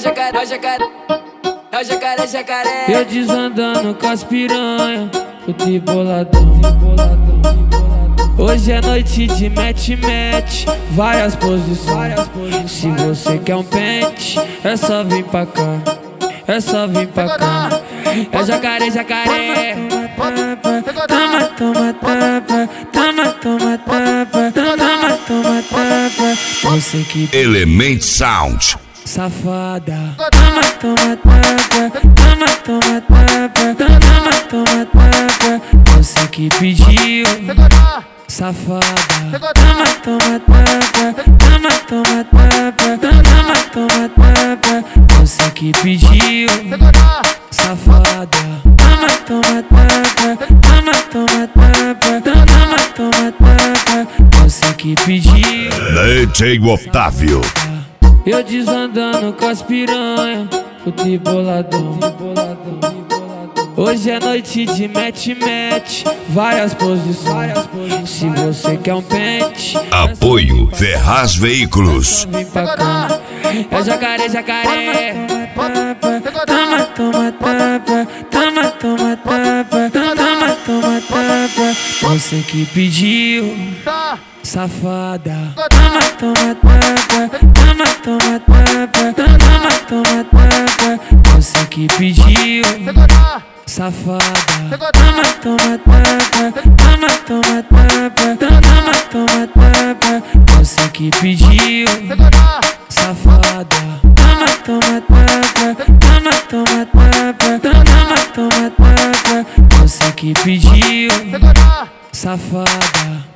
jacaré, jacaré. Eu desandando com as piranha, fute boladão. Hoje é noite de match, várias posições. Se você quer um pente, é só vir pra cá, é só vir pra cá. É jacaré, jacaré. Toma, toma, tapa, toma, toma, tapa, toma, toma, tapa. Você que Element Sound. safada. Toma, toma, tapa, toma, toma, tapa, toma, toma, tapa. Você que pediu, safada. Toma, toma, tapa, toma, toma, tapa, toma, toma, tapa. Você que pediu, safada. Toma, toma, tapa, toma, toma, tapa, toma, toma, tapa. Você que pediu. DJ Otávio. Eu desandando com as piranha, fute boladão. Hoje é noite de match, várias posições. Se você quer um pente, Apoio Ferraz Veículos. vem pra cá. É jacaré, jacaré. Toma, toma, tapa, toma, toma, tapa, toma, toma, tapa. Você que pediu, safada. Toma, toma, tapa, toma, toma, tapa, toma, toma, tapa. Você que pediu, safada. Toma, toma, tapa, toma, toma, tapa, toma, toma, tapa. Você que pediu, safada. Toma, toma, tapa, toma, toma, tapa, toma, toma, tapa. Você que pediu, safada.